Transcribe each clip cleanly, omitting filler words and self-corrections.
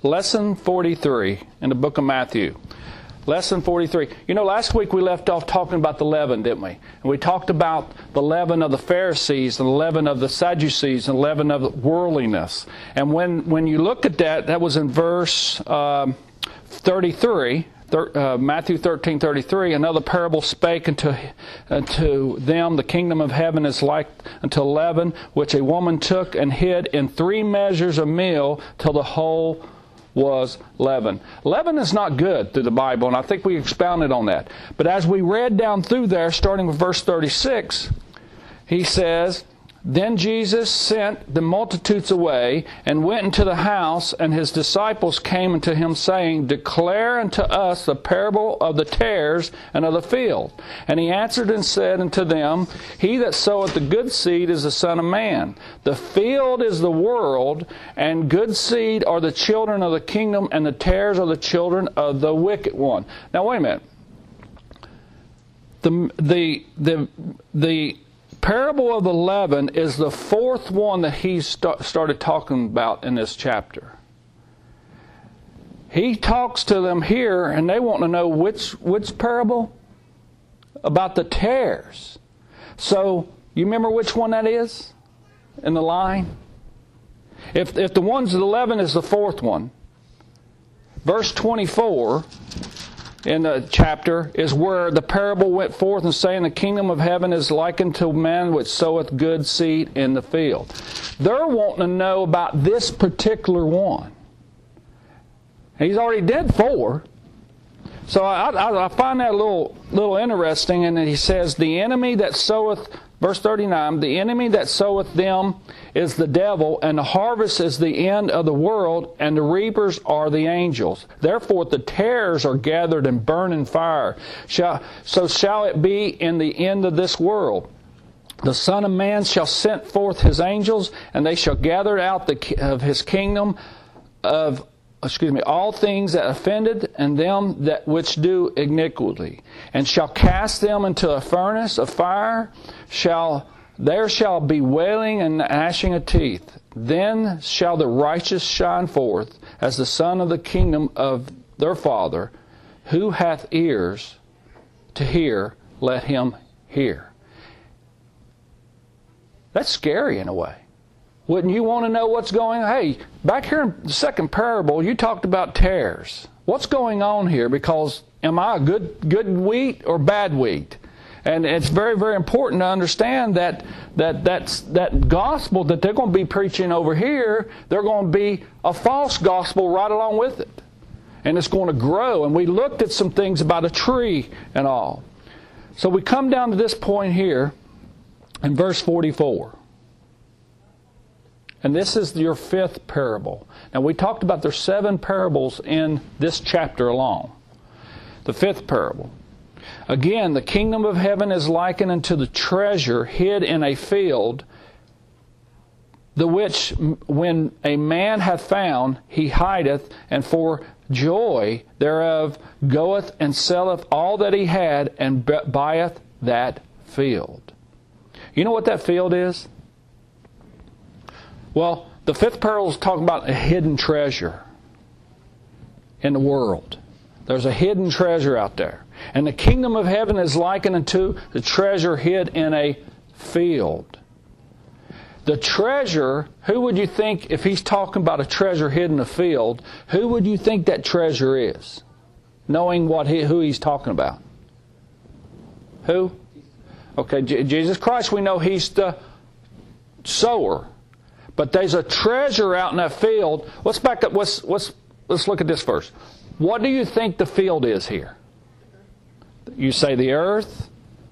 Lesson 43 in the book of Matthew. Lesson 43. You know, last week we left off talking about the leaven, didn't we? And we talked about the leaven of the Pharisees, and the leaven of the Sadducees, and the leaven of worldliness. And when you look at that, that was in verse 33. Matthew 13:33, another parable spake unto them, the kingdom of heaven is like unto leaven, which a woman took and hid in 3 measures of meal till the whole was leaven. Leaven is not good through the Bible, and I think we expounded on that. But as we read down through there, starting with verse 36, he says, Then Jesus sent the multitudes away, and went into the house, and his disciples came unto him, saying, Declare unto us the parable of the tares and of the field. And he answered and said unto them, He that soweth the good seed is the Son of Man. The field is the world, and good seed are the children of the kingdom, and the tares are the children of the wicked one. Now wait a minute. The parable of the leaven is the 4th one that he started talking about in this chapter. He talks to them here, and they want to know which parable? About the tares. So, you remember which one that is in the line? If the ones of the leaven is the 4th one, verse 24 in the chapter is where the parable went forth and saying the kingdom of heaven is likened to man which soweth good seed in the field. They're wanting to know about this particular one. He's already did 4. So I find that a little interesting. And he says, the enemy that soweth, verse 39, the enemy that soweth them is the devil, and the harvest is the end of the world, and the reapers are the angels. Therefore the tares are gathered and burned in fire. So shall it be in the end of this world. The Son of Man shall send forth his angels, and they shall gather out of his kingdom of all things that offended, and them that which do iniquity, and shall cast them into a furnace of fire. There shall be wailing and gnashing of teeth. Then shall the righteous shine forth as the son of the kingdom of their Father. Who hath ears to hear, let him hear. That's scary in a way. Wouldn't you want to know what's going on? Hey, back here in the second parable, you talked about tares. What's going on here? Because am I a good wheat or bad wheat? And it's very, very important to understand that gospel that they're going to be preaching over here, they're going to be a false gospel right along with it. And it's going to grow. And we looked at some things about a tree and all. So we come down to this point here in verse 44. And this is your 5th parable. Now we talked about there's 7 parables in this chapter alone. The 5th parable. Again, the kingdom of heaven is likened unto the treasure hid in a field, the which when a man hath found, he hideth, and for joy thereof goeth and selleth all that he had, and buyeth that field. You know what that field is? Well, the 5th parable is talking about a hidden treasure in the world. There's a hidden treasure out there. And the kingdom of heaven is likened unto the treasure hid in a field. The treasure, who would you think, if he's talking about a treasure hid in a field, who would you think that treasure is? Knowing who he's talking about. Who? Okay, Jesus Christ, we know he's the sower. But there's a treasure out in that field. Let's back up. Let's look at this first. What do you think the field is here? You say the earth?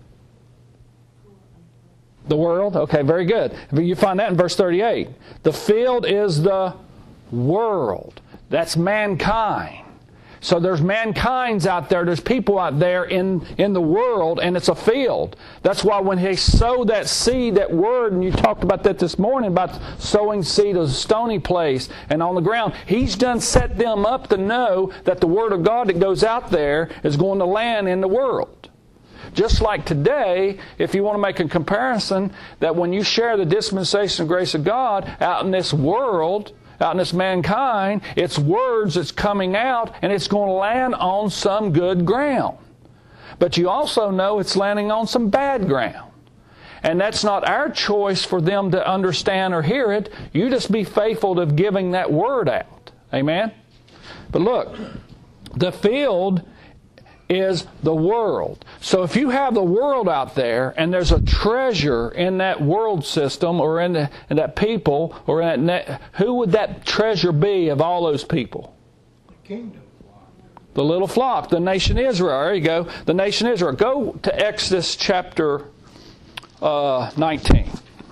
The world? Okay, very good. You find that in verse 38. The field is the world. That's mankind. So there's mankind's out there. There's people out there in the world, and it's a field. That's why when they sow that seed, that word, and you talked about that this morning, about sowing seed of a stony place and on the ground, He's done set them up to know that the Word of God that goes out there is going to land in the world. Just like today, if you want to make a comparison, that when you share the dispensation of grace of God out in this world, out in this mankind, it's words that's coming out, and it's going to land on some good ground. But you also know it's landing on some bad ground. And that's not our choice for them to understand or hear it. You just be faithful to giving that word out. Amen? But look, the field is the world. So if you have the world out there and there's a treasure in that world system or in that people or in that who would that treasure be of all those people? The kingdom. The little flock, the nation Israel. There you go. The nation Israel. Go to Exodus chapter 19.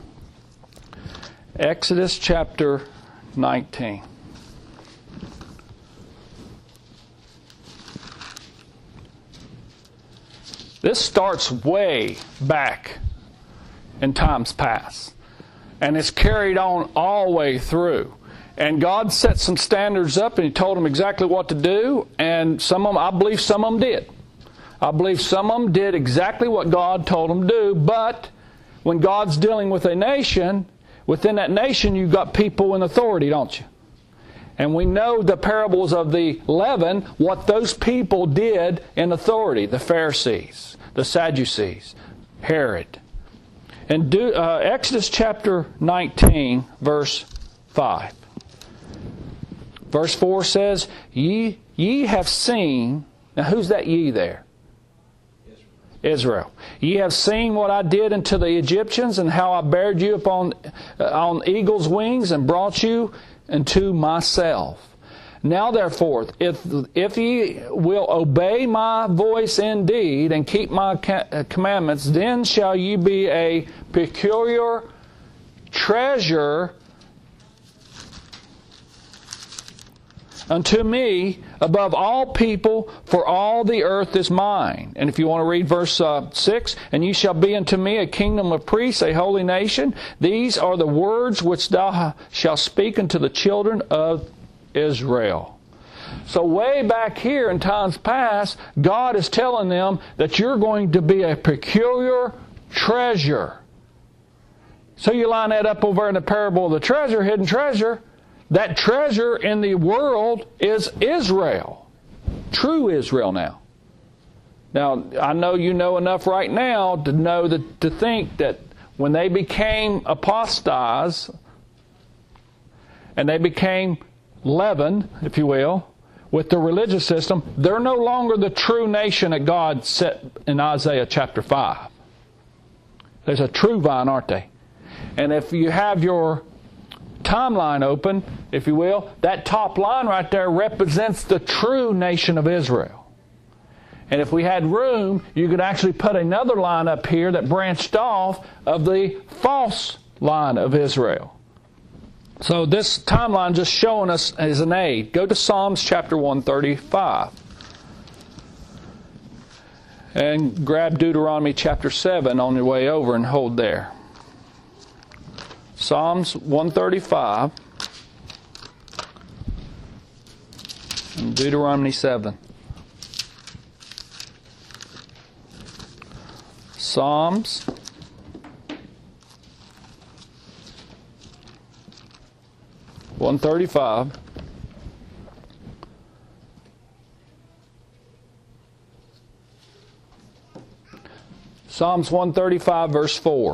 Exodus chapter 19. This starts way back in times past. And it's carried on all the way through. And God set some standards up and He told them exactly what to do. And some of them, I believe some of them did. I believe some of them did exactly what God told them to do. But when God's dealing with a nation, within that nation you've got people in authority, don't you? And we know the parables of the leaven, what those people did in authority. The Pharisees, the Sadducees, Herod. And Exodus chapter 19, verse 5. Verse 4 says, Ye have seen... Now who's that ye there? Israel. Ye have seen what I did unto the Egyptians, and how I bare you upon on eagle's wings, and brought you unto myself. Now therefore, if ye will obey my voice indeed, and keep my commandments, then shall ye be a peculiar treasure unto me above all people, for all the earth is mine. And if you want to read verse 6, and you shall be unto me a kingdom of priests, a holy nation. These are the words which thou shalt speak unto the children of Israel. So way back here in times past, God is telling them that you're going to be a peculiar treasure. So you line that up over in the parable of the treasure, hidden treasure. That treasure in the world is Israel. True Israel now. Now, I know you know enough right now to know to think that when they became apostatized and they became leavened, if you will, with the religious system, they're no longer the true nation that God set in Isaiah chapter 5. There's a true vine, aren't they? And if you have your timeline open, if you will, that top line right there represents the true nation of Israel. And if we had room, you could actually put another line up here that branched off of the false line of Israel. So this timeline just showing us as an aid. Go to Psalms chapter 135. And grab Deuteronomy chapter 7 on your way over and hold there. Psalms 135 and Deuteronomy 7. Psalms 135 Psalms 135 verse 4.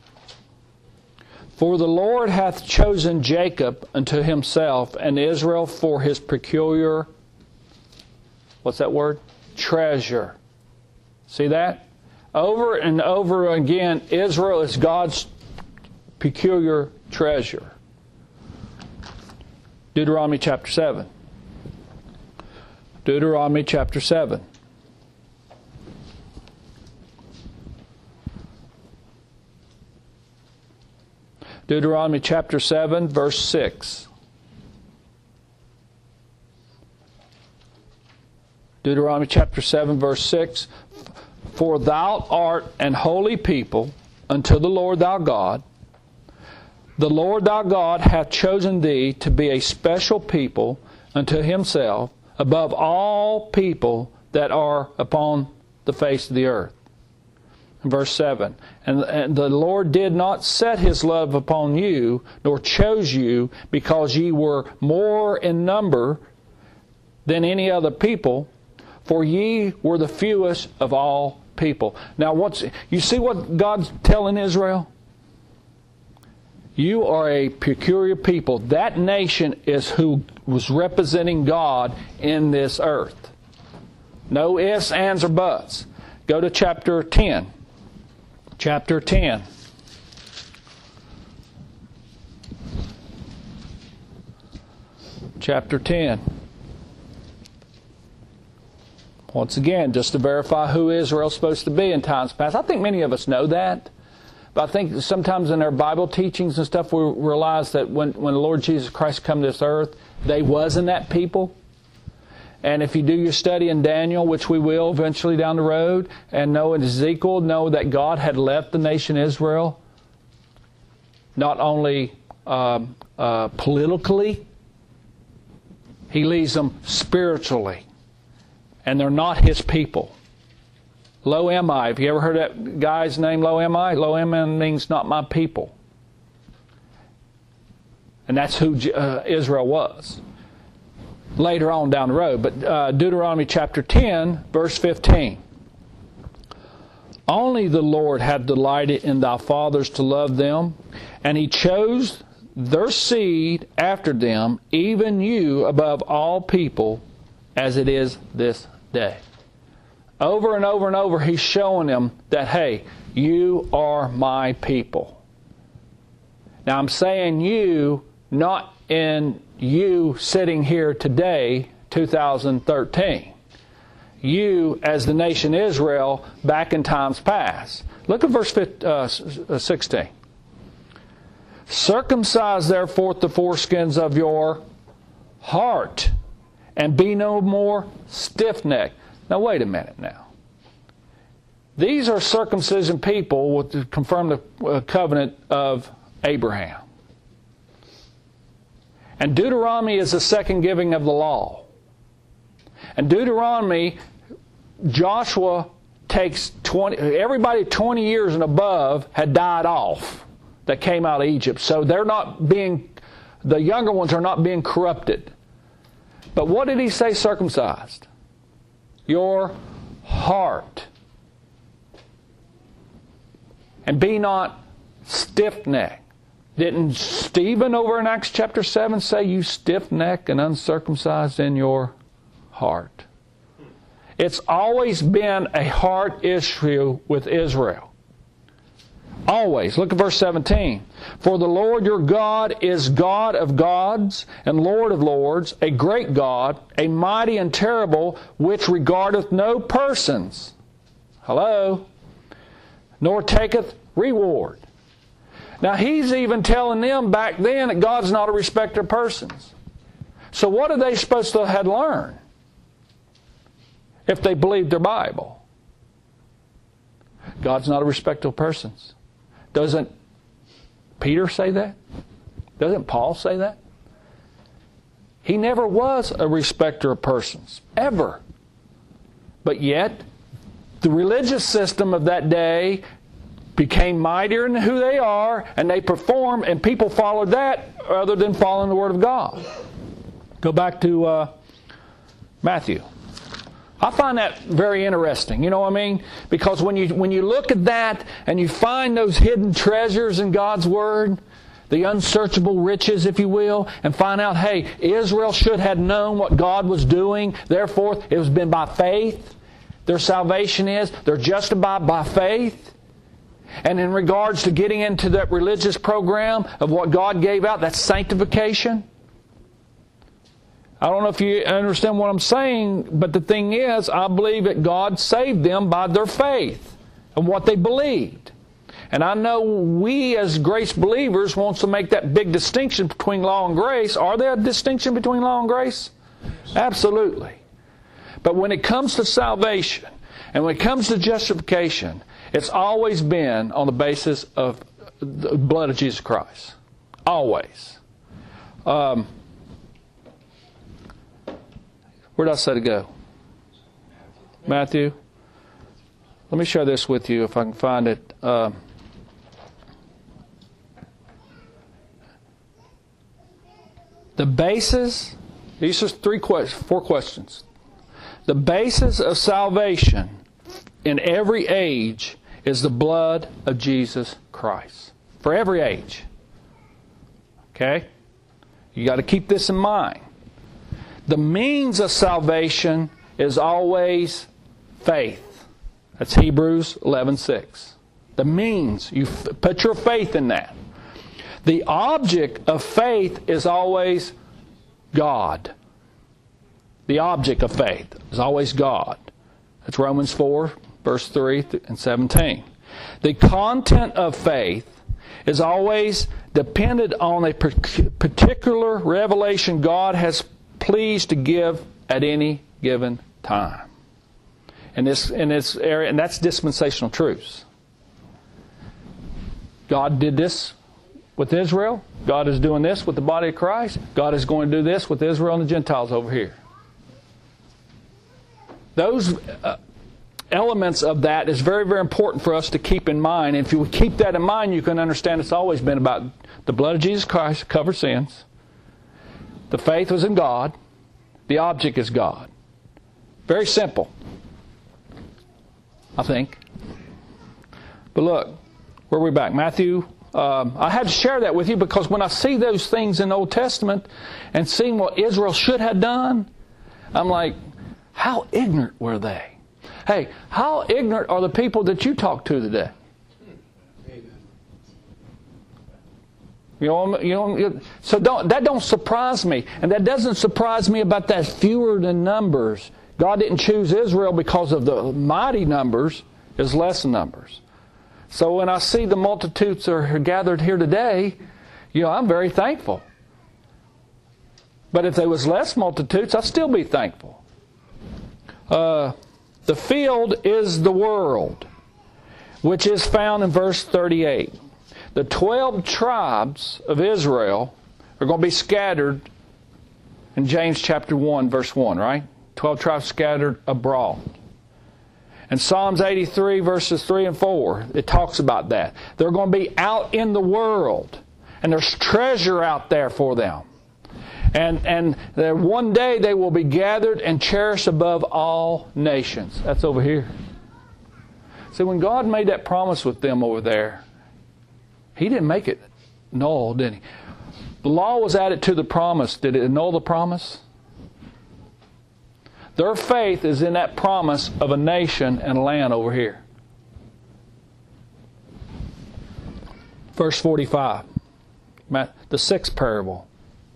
For the Lord hath chosen Jacob unto himself, and Israel for his peculiar, what's that word? Treasure. See that? Over and over again, Israel is God's peculiar treasure. Deuteronomy chapter 7. Deuteronomy chapter 7. Deuteronomy chapter 7, verse 6. Deuteronomy chapter 7, verse 6. For thou art an holy people unto the Lord thy God. The Lord thy God hath chosen thee to be a special people unto himself above all people that are upon the face of the earth. Verse 7, and the Lord did not set His love upon you, nor chose you, because ye were more in number than any other people, for ye were the fewest of all people. Now, you see what God's telling Israel? You are a peculiar people. That nation is who was representing God in this earth. No ifs, ands, or buts. Go to chapter 10. Chapter 10. Chapter 10. Once again, just to verify who Israel's supposed to be in times past. I think many of us know that. But I think sometimes in our Bible teachings and stuff, we realize that when the Lord Jesus Christ come to this earth, they wasn't that people. And if you do your study in Daniel, which we will eventually down the road, and know in Ezekiel, know that God had left the nation Israel, not only politically, He leaves them spiritually. And they're not His people. Lo am I. Have you ever heard that guy's name, Lo am I? Lo am I means not my people. And that's who Israel was. Later on down the road. But Deuteronomy chapter 10, verse 15. Only the Lord hath delighted in thy fathers to love them, and He chose their seed after them, even you above all people, as it is this day. Over and over and over, He's showing them that, hey, you are my people. Now, I'm saying you, not in you sitting here today, 2013. You as the nation Israel back in times past. Look at verse 16. Circumcise therefore the foreskins of your heart, and be no more stiff-necked. Now wait a minute now. These are circumcision people to confirm the covenant of Abraham. And Deuteronomy is the second giving of the law. And Deuteronomy, Joshua takes everybody 20 years and above had died off that came out of Egypt. So they're not being, the younger ones are not being corrupted. But what did He say circumcised? Your heart. And be not stiff-necked. Didn't Stephen over in Acts chapter 7 say, you stiff-necked and uncircumcised in your heart? It's always been a heart issue with Israel. Always. Look at verse 17. For the Lord your God is God of gods and Lord of lords, a great God, a mighty and terrible, which regardeth no persons. Hello? Nor taketh reward. Now, He's even telling them back then that God's not a respecter of persons. So what are they supposed to have learned if they believed their Bible? God's not a respecter of persons. Doesn't Peter say that? Doesn't Paul say that? He never was a respecter of persons, ever. But yet, the religious system of that day became mightier in who they are, and they performed, and people followed that rather than following the Word of God. Go back to Matthew. I find that very interesting. You know what I mean? Because when you look at that and you find those hidden treasures in God's Word, the unsearchable riches, if you will, and find out, hey, Israel should have known what God was doing. Therefore, it has been by faith. Their salvation is, they're justified by faith. And in regards to getting into that religious program of what God gave out, that's sanctification. I don't know if you understand what I'm saying, but the thing is, I believe that God saved them by their faith and what they believed. And I know we as grace believers wants to make that big distinction between law and grace. Are there a distinction between law and grace? Absolutely. But when it comes to salvation and when it comes to justification, it's always been on the basis of the blood of Jesus Christ. Always. Where did I say to go? Matthew? Let me share this with you if I can find it. The basis, these are four questions. The basis of salvation in every age is the blood of Jesus Christ. For every age. Okay? You got to keep this in mind. The means of salvation is always faith. That's Hebrews 11:6. The means, you put your faith in that. The object of faith is always God. The object of faith is always God. That's Romans 4, verse 3 and 17. The content of faith is always dependent on a particular revelation God has pleased to give at any given time. In this area, and that's dispensational truths. God did this with Israel. God is doing this with the body of Christ. God is going to do this with Israel and the Gentiles over here. Those elements of that is very, very important for us to keep in mind. And if you keep that in mind, you can understand it's always been about the blood of Jesus Christ to cover sins. The faith was in God. The object is God. Very simple, I think. But look, where are we back? Matthew. I had to share that with you because when I see those things in the Old Testament and seeing what Israel should have done, I'm like, how ignorant were they? Hey, how ignorant are the people that you talk to today? So that don't surprise me. And that doesn't surprise me about that fewer than numbers. God didn't choose Israel because of the mighty numbers, it's less numbers. So when I see the multitudes are gathered here today, I'm very thankful. But if there was less multitudes, I'd still be thankful. The field is the world, which is found in verse 38. The 12 tribes of Israel are going to be scattered in James chapter 1, verse 1, right? 12 tribes scattered abroad. And Psalms 83, verses 3 and 4, it talks about that. They're going to be out in the world, and there's treasure out there for them. And one day they will be gathered and cherished above all nations. That's over here. See, when God made that promise with them over there, He didn't make it null, did He? The law was added to the promise. Did it annul the promise? Their faith is in that promise of a nation and a land over here. Verse 45, the sixth parable.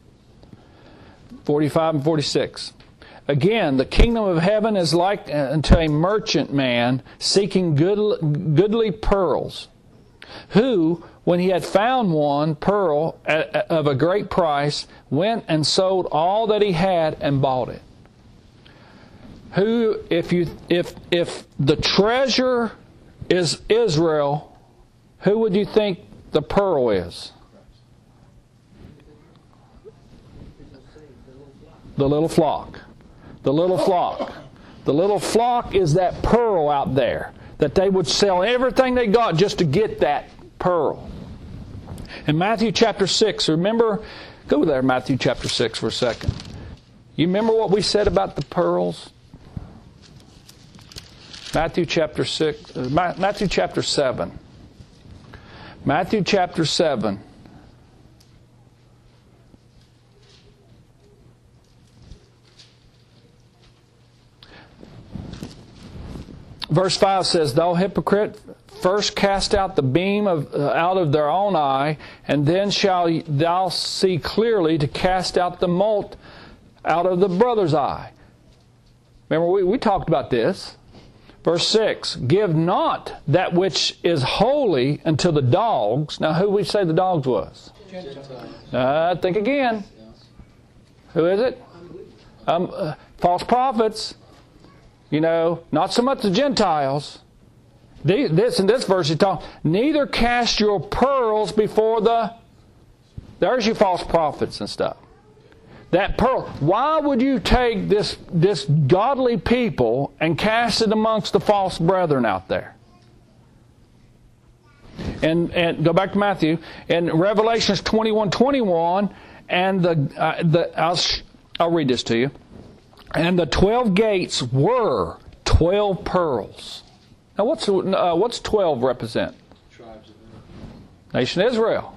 45 and 46. Again, the kingdom of heaven is like unto a merchant man seeking goodly pearls, who, when he had found one pearl of a great price, went and sold all that he had and bought it. Who, if the treasure is Israel, who would you think the pearl is? The little flock. The little flock. The little flock is that pearl out there that they would sell everything they got just to get that pearl. In Matthew chapter 6, remember, go there, Matthew chapter 6 for a second. You remember what we said about the pearls? Matthew chapter 6, Matthew chapter 7. Matthew chapter 7. Verse 5 says, Thou hypocrite, first cast out the beam out of their own eye, and then shall thou see clearly to cast out the mote out of the brother's eye. Remember, we talked about this. Verse 6, Give not that which is holy unto the dogs. Now, who we say the dogs was? Think again. Who is it? False prophets. Not so much the Gentiles. In this verse, it talks, neither cast your pearls before there's your false prophets and stuff. That pearl. Why would you take this godly people and cast it amongst the false brethren out there? And go back to Matthew. In Revelations 21:21, and I'll read this to you. And the 12 gates were 12 pearls. Now, what's 12 represent? Tribes of Nation of Israel.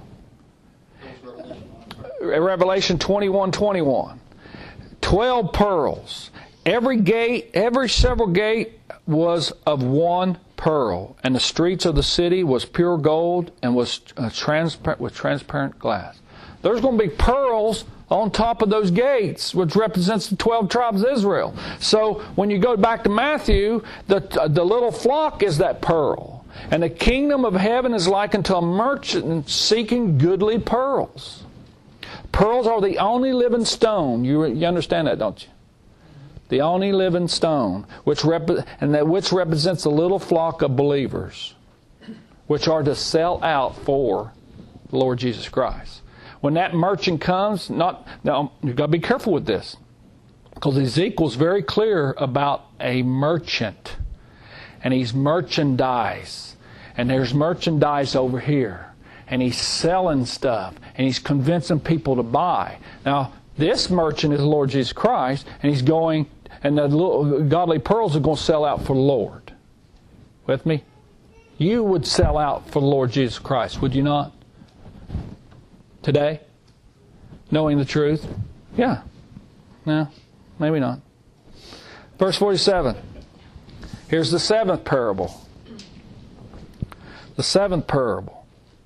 Revelation 21:21. 12 pearls. Every several gate was of one pearl, and the streets of the city was pure gold and was transparent with transparent glass. There's going to be pearls on top of those gates, which represents the 12 tribes of Israel. So when you go back to Matthew, the little flock is that pearl. And the kingdom of heaven is like unto a merchant seeking goodly pearls. Pearls are the only living stone. You understand that, don't you? The only living stone, which represents a little flock of believers, which are to sell out for the Lord Jesus Christ. When that merchant comes, now you've got to be careful with this, because Ezekiel's very clear about a merchant, and he's merchandise, and there's merchandise over here, and he's selling stuff, and he's convincing people to buy. Now, this merchant is the Lord Jesus Christ, and he's going, and the little godly pearls are going to sell out for the Lord. With me? You would sell out for the Lord Jesus Christ, would you not? Today? Knowing the truth? Yeah. No, maybe not. Verse 47. Here's the seventh parable. The seventh parable.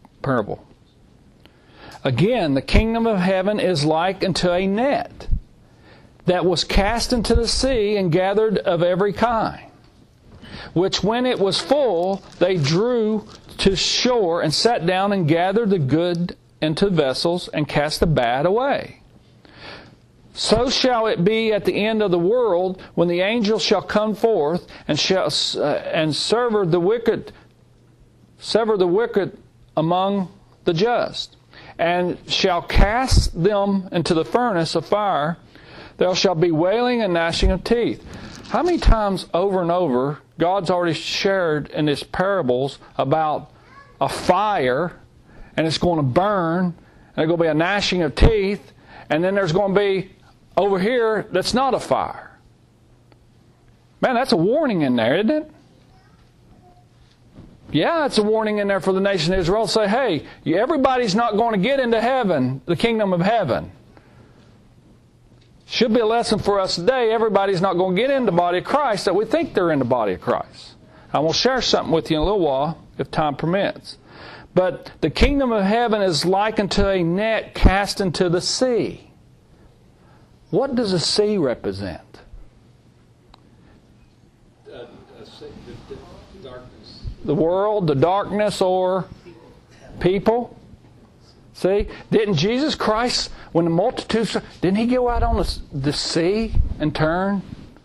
Again, the kingdom of heaven is like unto a net that was cast into the sea and gathered of every kind, which when it was full, they drew to shore and sat down and gathered the good into vessels and cast the bad away. So shall it be at the end of the world, when the angels shall come forth and shall sever the wicked among the just, and shall cast them into the furnace of fire. There shall be wailing and gnashing of teeth. How many times over and over God's already shared in His parables about a fire, and it's going to burn, and there's going to be a gnashing of teeth, and then there's going to be over here that's not a fire. Man, that's a warning in there, isn't it? Yeah, it's a warning in there for the nation of Israel. Say, hey, everybody's not going to get into heaven, the kingdom of heaven. Should be a lesson for us today. Everybody's not going to get into the body of Christ that we think they're in the body of Christ. I will share something with you in a little while, if time permits. But the kingdom of heaven is like unto a net cast into the sea. What does a sea represent? Darkness. The world, the darkness, or people? See? Didn't Jesus Christ, when the multitudes, didn't He go out on the sea and turn?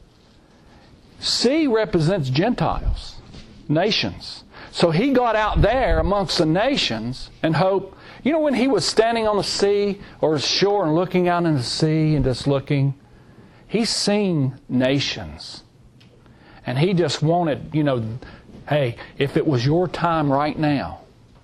Sea represents Gentiles, nations. So He got out there amongst the nations and hoped. You know, when He was standing on the sea or the shore and looking out in the sea and just looking, He's seen nations. And He just wanted, hey, if it was your time right now,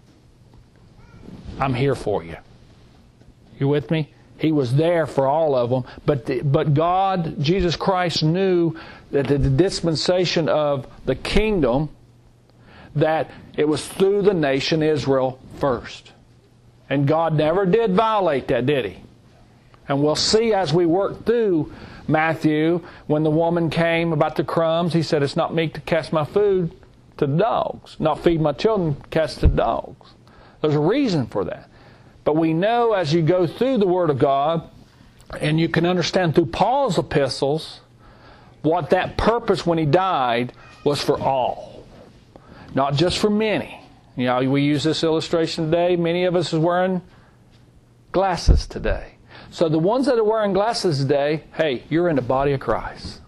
I'm here for you. You with me? He was there for all of them. But God, Jesus Christ, knew that the dispensation of the kingdom, that it was through the nation Israel first. And God never did violate that, did He? And we'll see as we work through Matthew, when the woman came about the crumbs, He said, it's not meet to cast my food to the dogs. Not feed my children, cast to the dogs. There's a reason for that. But we know as you go through the Word of God, and you can understand through Paul's epistles, what that purpose when he died was for all. Not just for many. We use this illustration today. Many of us is wearing glasses today. So the ones that are wearing glasses today, hey, you're in the body of Christ.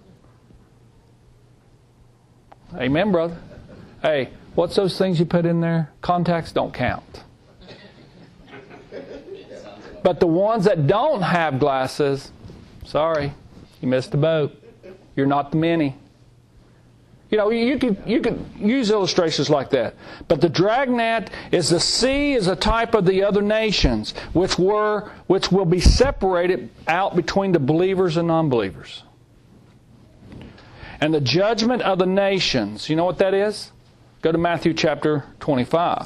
Amen, brother. Hey, what's those things you put in there? Contacts don't count. But the ones that don't have glasses, Sorry, you missed the boat. You're not the many. You know, you could use illustrations like that. But the dragnet is the sea is a type of the other nations, which will be separated out between the believers and non-believers. And the judgment of the nations, you know what that is? Go to Matthew chapter 25.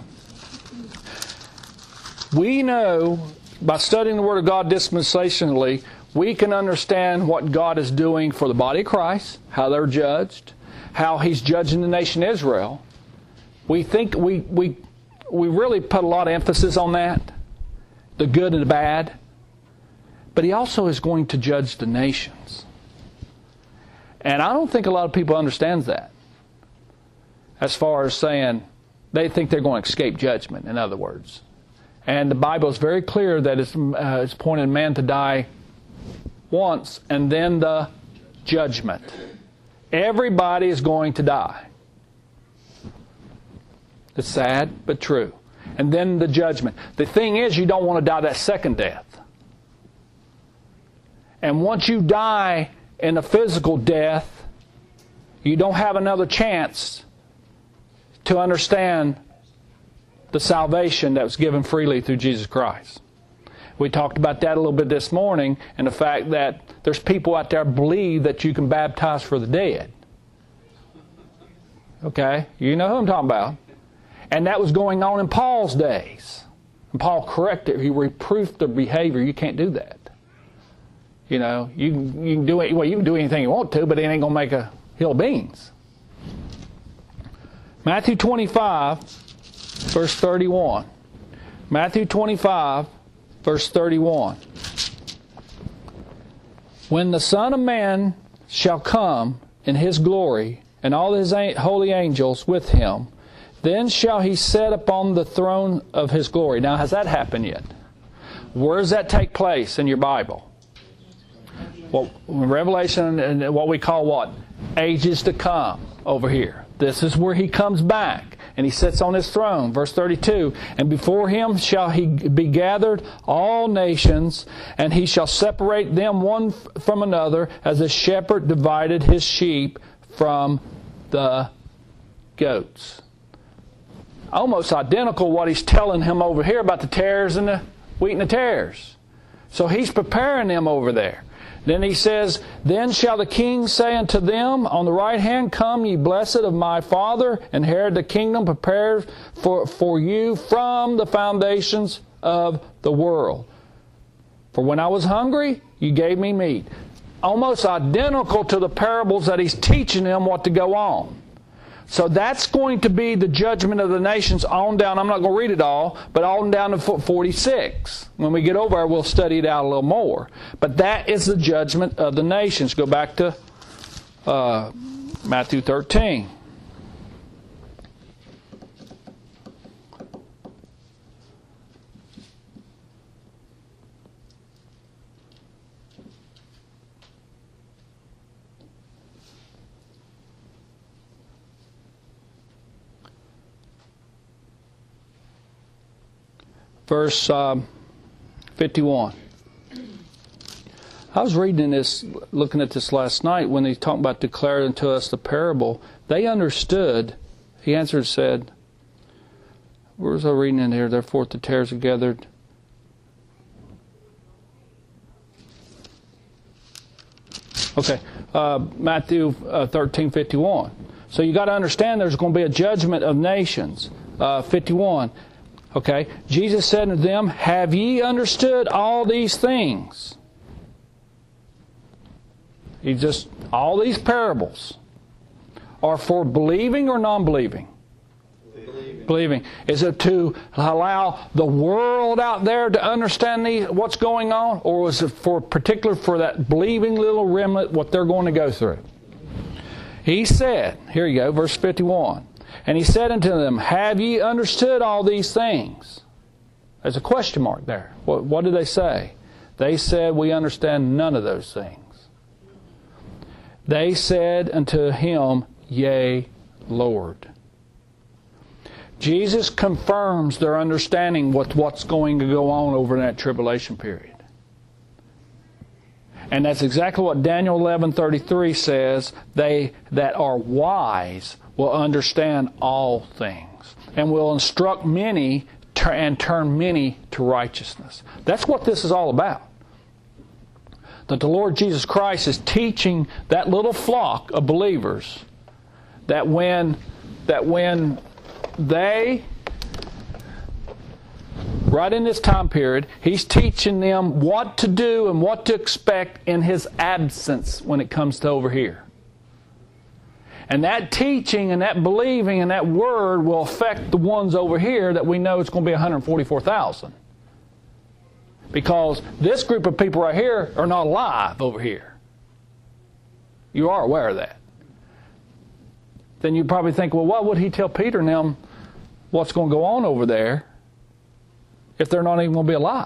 We know, by studying the Word of God dispensationally, we can understand what God is doing for the body of Christ, how they're judged, how He's judging the nation Israel. We think we really put a lot of emphasis on that, the good and the bad. But He also is going to judge the nations. And I don't think a lot of people understand that. As far as saying, they think they're going to escape judgment, in other words. And the Bible is very clear that it's appointed man to die once, and then the judgment. Everybody is going to die. It's sad, but true. And then the judgment. The thing is, you don't want to die that second death. And once you die in a physical death, you don't have another chance to understand the salvation that was given freely through Jesus Christ. We talked about that a little bit this morning, and the fact that there's people out there believe that you can baptize for the dead. Okay? You know who I'm talking about. And that was going on in Paul's days. And Paul corrected, he reproved their behavior. You can't do that. You know, you can do it. Well, you can do anything you want to, but it ain't going to make a hill of beans. Matthew 25, verse 31. Matthew 25, verse 31. When the Son of Man shall come in His glory, and all His holy angels with Him, then shall He sit upon the throne of His glory. Now, has that happened yet? Where does that take place in your Bible? Well, Revelation, and what we call what? Ages to come over here. This is where He comes back, and He sits on His throne. Verse 32, and before Him shall He be gathered all nations, and He shall separate them one from another, as a shepherd divided his sheep from the goats. Almost identical what He's telling him over here about the tares and the wheat and the tares. So He's preparing them over there. Then He says, then shall the King say unto them on the right hand, come ye blessed of my Father, inherit the kingdom prepared for you from the foundations of the world. For when I was hungry, you gave me meat. Almost identical to the parables that He's teaching them what to go on. So that's going to be the judgment of the nations on down. I'm not going to read it all, but on down to 46. When we get over there, we'll study it out a little more. But that is the judgment of the nations. Go back to Matthew 13. Verse 51. I was reading this, looking at this last night when He's talking about declaring unto us the parable. They understood. He answered and said, where was I reading in here? Therefore the tares are gathered. Okay, Matthew 13:51. So you got to understand there's going to be a judgment of nations. 51. Okay, Jesus said unto them, have ye understood all these things? All these parables are for believing or non-believing? Believing. Is it to allow the world out there to understand what's going on? Or is it for that believing little remnant, what they're going to go through? He said, here you go, verse 51. And He said unto them, have ye understood all these things? There's a question mark there. What did they say? They said, we understand none of those things. They said unto Him, yea, Lord. Jesus confirms their understanding with what's going to go on over in that tribulation period. And that's exactly what Daniel 11:33 says. They that are wise will understand all things and will instruct many and turn many to righteousness. That's what this is all about. That the Lord Jesus Christ is teaching that little flock of believers that when they, right in this time period, He's teaching them what to do and what to expect in His absence when it comes to over here. And that teaching and that believing and that word will affect the ones over here that we know it's going to be 144,000. Because this group of people right here are not alive over here. You are aware of that. Then you probably think, well, why would He tell Peter and them what's going to go on over there if they're not even going to be alive?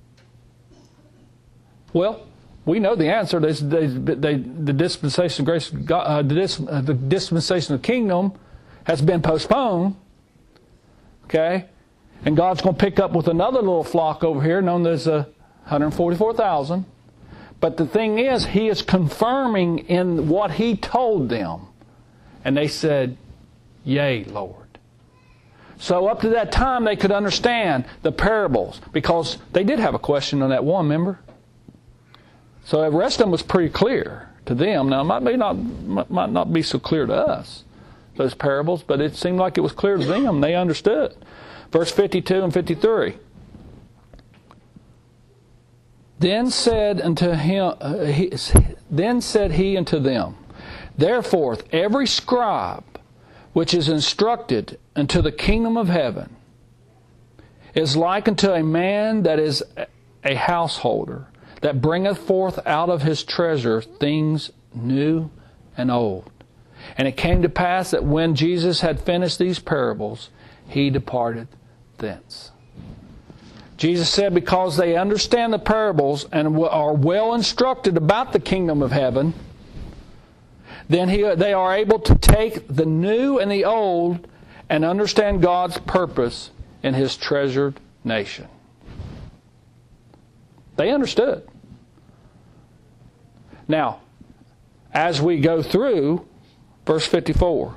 Well, we know the answer. The dispensation of grace, the dispensation of the kingdom has been postponed. Okay? And God's going to pick up with another little flock over here known as 144,000. But the thing is, He is confirming in what He told them. And they said, yea, Lord. So up to that time, they could understand the parables. Because they did have a question on that one, remember? So the rest of them was pretty clear to them. Now, it might not be so clear to us, those parables. But it seemed like it was clear to them. They understood. Verse 52 and 53. Then said he unto them, Therefore every scribe which is instructed unto the kingdom of heaven is like unto a man that is a householder, that bringeth forth out of his treasure things new and old. And it came to pass that when Jesus had finished these parables, He departed thence. Jesus said because they understand the parables and are well instructed about the kingdom of heaven, then they are able to take the new and the old and understand God's purpose in His treasured nation. They understood. Now, as we go through verse 54,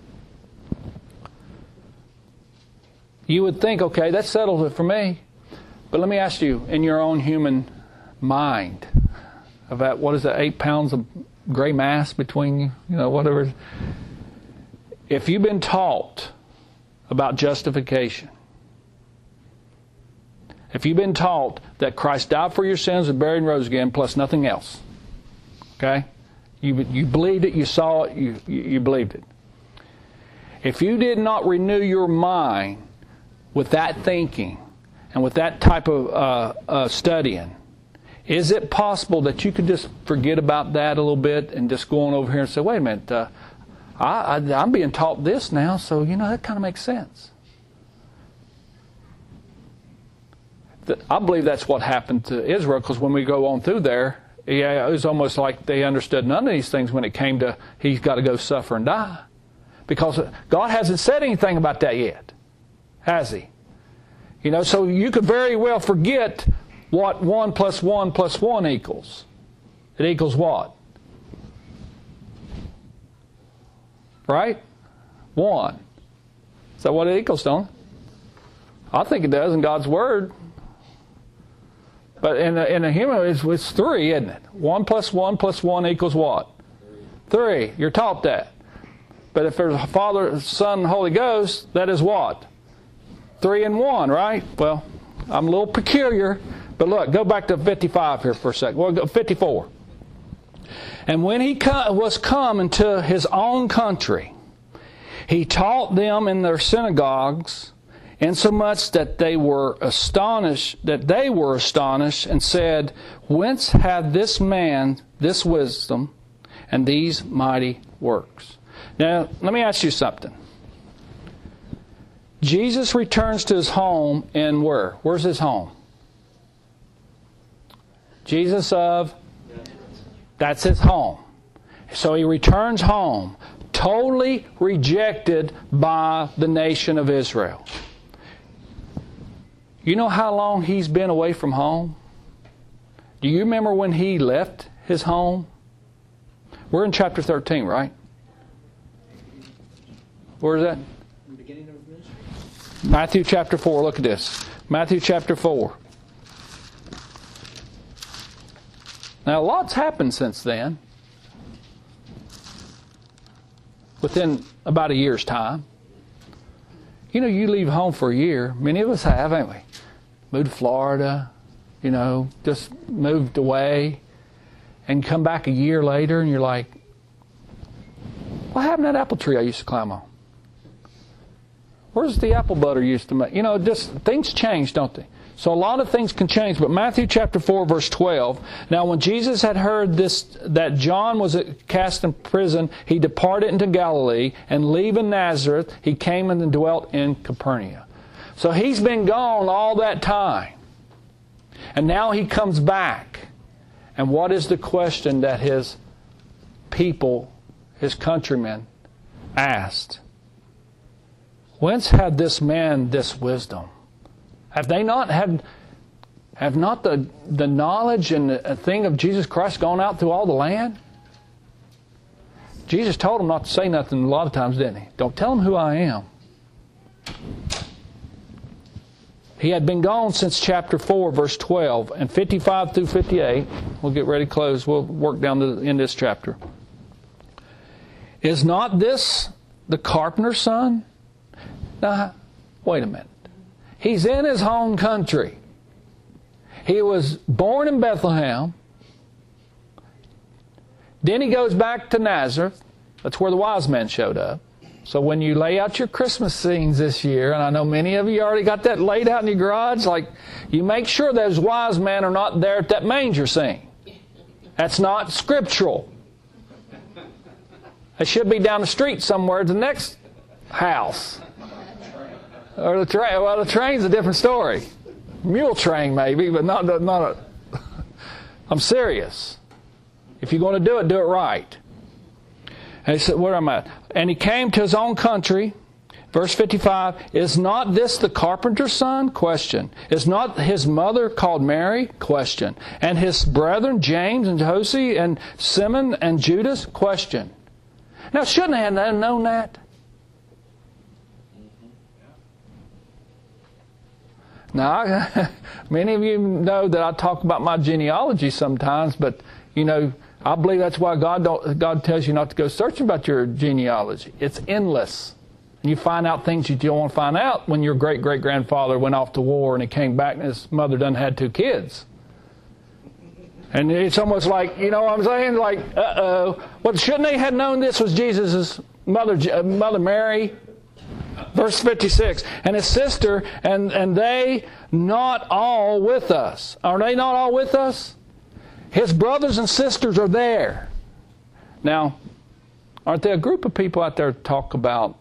you would think, okay, that settles it for me. But let me ask you, in your own human mind, about, what is that, 8 pounds of gray mass between you? You know, whatever. If you've been taught about justification, if you've been taught that Christ died for your sins and buried and rose again, plus nothing else, okay? You believed it, you saw it, you believed it. If you did not renew your mind with that thinking and with that type of studying, is it possible that you could just forget about that a little bit and just go on over here and say, wait a minute, I'm being taught this now, so, that kind of makes sense. I believe that's what happened to Israel, because when we go on through there, it was almost like they understood none of these things when it came to He's got to go suffer and die. Because God hasn't said anything about that yet, has He? So you could very well forget what 1 + 1 + 1 equals. It equals what? Right? 1. Is that what it equals, don't it? I think it does in God's Word. But in a human, it's 3, isn't it? 1 + 1 + 1 equals what? 3. You're taught that. But if there's a Father, Son, Holy Ghost, that is what? 3 and 1, right? Well, I'm a little peculiar. But look, go back to 55 here for a second. Well, 54. And when He was come into His own country, He taught them in their synagogues, insomuch that they were astonished, and said, Whence hath this man this wisdom and these mighty works? Now, let me ask you something. Jesus returns to His home in where? Where's His home? Jesus of? That's His home. So He returns home, totally rejected by the nation of Israel. You know how long He's been away from home? Do you remember when He left his home? We're in chapter 13, right? Where is that? The beginning of his ministry. Matthew chapter 4. Look at this. Matthew chapter 4. Now, a lot's happened since then. Within about a year's time. You know, you leave home for a year. Many of us have, haven't we? Moved to Florida, just moved away. And come back a year later and you're like, what happened to that apple tree I used to climb on? Where's the apple butter used to make? Just things change, don't they? So a lot of things can change. But Matthew chapter 4, verse 12. Now when Jesus had heard this, that John was cast in prison, he departed into Galilee, and leaving Nazareth, he came and dwelt in Capernaum. So he's been gone all that time. And now he comes back. And what is the question that his people, his countrymen, asked? Whence had this man this wisdom? Have not the knowledge and the thing of Jesus Christ gone out through all the land? Jesus told them not to say nothing a lot of times, didn't he? Don't tell them who I am. He had been gone since chapter 4, verse 12, and 55 through 58. We'll get ready to close. We'll work down to the end of this chapter. Is not this the carpenter's son? Now, wait a minute. He's in his home country. He was born in Bethlehem. Then he goes back to Nazareth. That's where the wise men showed up. So when you lay out your Christmas scenes this year, and I know many of you already got that laid out in your garage, you make sure those wise men are not there at that manger scene. That's not scriptural. They should be down the street somewhere at the next house. Or the train. Well, the train's a different story. Mule train maybe, but not a... I'm serious. If you're going to do it right. And he said, where am I? And he came to his own country. Verse 55, is not this the carpenter's son? Question. Is not his mother called Mary? Question. And his brethren, James and Joseph and Simon and Judas? Question. Now, shouldn't they have known that? Now, many of you know that I talk about my genealogy sometimes, but, I believe that's why God tells you not to go searching about your genealogy. It's endless. And you find out things you don't want to find out when your great-great-grandfather went off to war and he came back and his mother done had 2 kids. And it's almost like, what I'm saying? Well, shouldn't they have known this was Jesus' mother Mary? Verse 56, and his sister, and they not all with us. Are they not all with us? His brothers and sisters are there. Now, aren't there a group of people out there talk about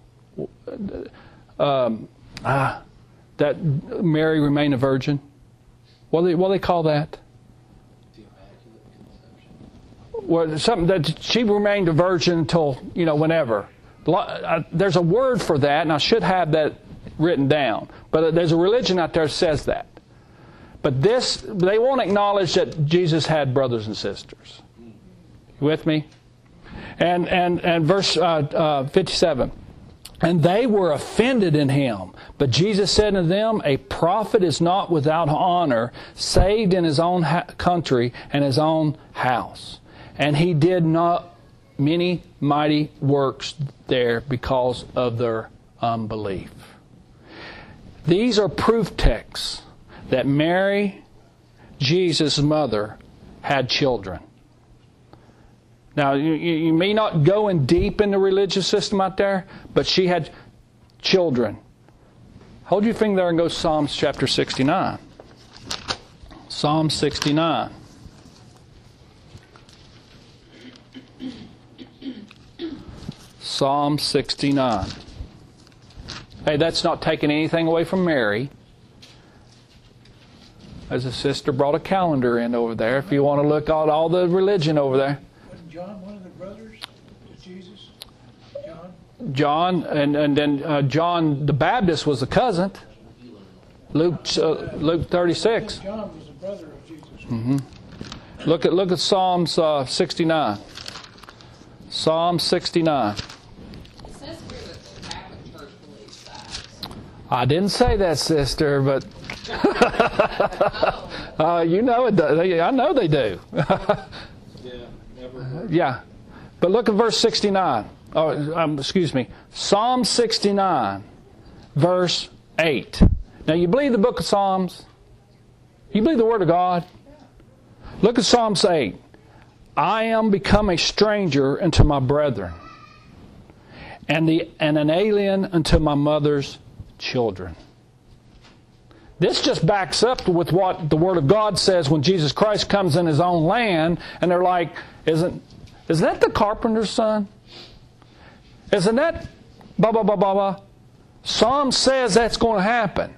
that Mary remained a virgin? What do they call that? The Immaculate Conception. Well, something that she remained a virgin until, whenever. There's a word for that, and I should have that written down. But there's a religion out there that says that. But they won't acknowledge that Jesus had brothers and sisters. You with me? And verse 57. And they were offended in him. But Jesus said to them, a prophet is not without honor, saved in his own country and his own house. And he did not many mighty works there because of their unbelief. These are proof texts that Mary, Jesus' mother, had children. Now, you may not go in deep in the religious system out there, but she had children. Hold your finger there and go to Psalms chapter 69. Psalm 69. Psalm 69. Hey, that's not taking anything away from Mary. As a sister brought a calendar in over there, if you want to look at all the religion over there. Wasn't John one of the brothers of Jesus? John, and then John the Baptist was a cousin. Luke 36. John was the brother of Jesus. Mm-hmm. Look at Psalms 69. Psalm 69. It says here that the Catholic Church believes that. I didn't say that, sister, but you know it. I know they do. Yeah, but look at verse 69. Excuse me. Psalm 69, verse 8. Now, you believe the book of Psalms? You believe the Word of God? Look at Psalms 8. I am become a stranger unto my brethren, and an alien unto my mother's children. This just backs up with what the Word of God says when Jesus Christ comes in His own land, and they're like, isn't that the carpenter's son? Isn't that blah, blah, blah, blah, blah? Psalm says that's going to happen.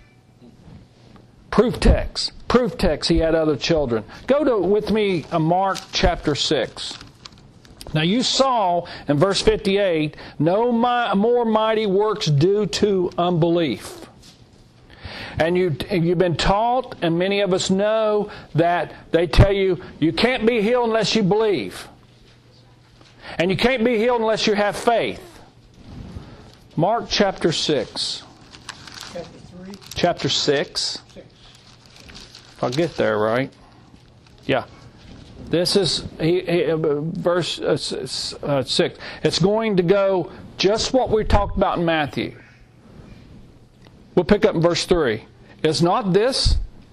Proof text. Proof text, he had other children. Go with me Mark chapter 6. Now you saw in verse 58, no more mighty works due to unbelief. And you've been taught, and many of us know, that they tell you, you can't be healed unless you believe. And you can't be healed unless you have faith. Mark chapter 6. Chapter 3? Chapter 6. 6. If I get there right. Yeah. This is verse 6. It's going to go just what we talked about in Matthew. We'll pick up in verse 3. Is not this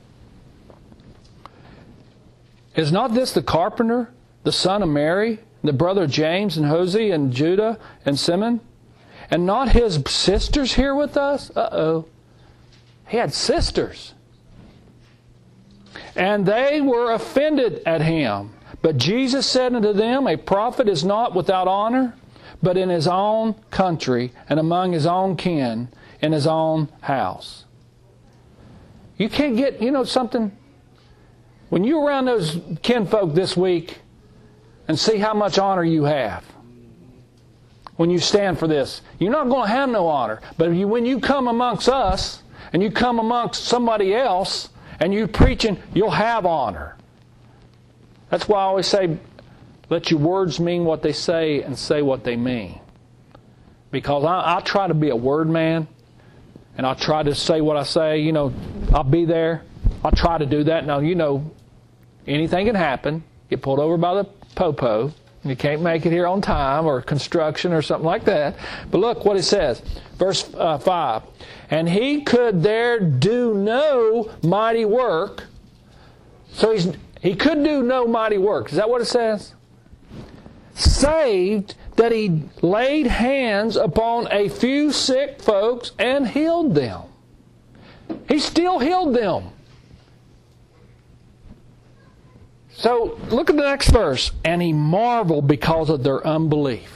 the carpenter, the son of Mary, the brother of James and Jose and Judah and Simon? And not his sisters here with us? Uh-oh. He had sisters. And they were offended at him. But Jesus said unto them, a prophet is not without honor, but in his own country and among his own kin, in his own house. You can't get, something? When you're around those kinfolk this week and see how much honor you have, when you stand for this, you're not going to have no honor. But when you come amongst us and you come amongst somebody else and you're preaching, you'll have honor. That's why I always say, let your words mean what they say and say what they mean. Because I try to be a word man, and I'll try to say what I say. I'll be there. I'll try to do that. Now, anything can happen. Get pulled over by the popo, and you can't make it here on time, or construction or something like that. But look what it says. Verse 5. And he could there do no mighty work. So he could do no mighty work. Is that what it says? Saved that he laid hands upon a few sick folks and healed them. He still healed them. So look at the next verse. And he marveled because of their unbelief.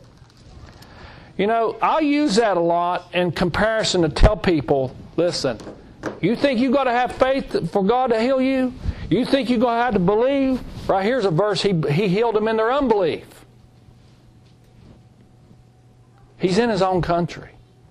I'll use that a lot in comparison to tell people, listen, you think you've got to have faith for God to heal you? You think you're going to have to believe? Right here's a verse, he healed them in their unbelief. He's in his own country.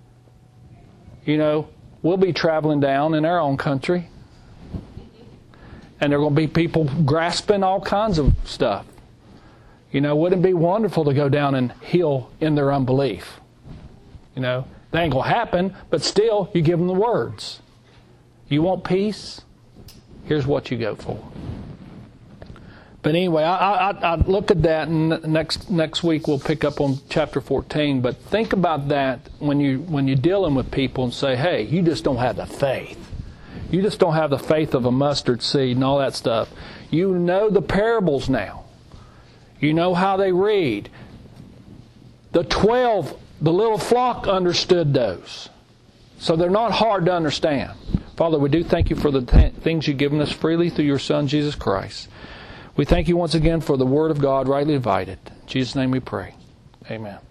We'll be traveling down in our own country. And there are going to be people grasping all kinds of stuff. Wouldn't it be wonderful to go down and heal in their unbelief? That ain't going to happen, but still, you give them the words. You want peace? Here's what you go for. But anyway, I look at that, and next week we'll pick up on chapter 14. But think about that when you're dealing with people and say, hey, you just don't have the faith. You just don't have the faith of a mustard seed and all that stuff. You know the parables now. You know how they read. The 12, the little flock understood those. So they're not hard to understand. Father, we do thank you for the things you've given us freely through your Son, Jesus Christ. We thank you once again for the Word of God rightly divided. In Jesus' name we pray. Amen.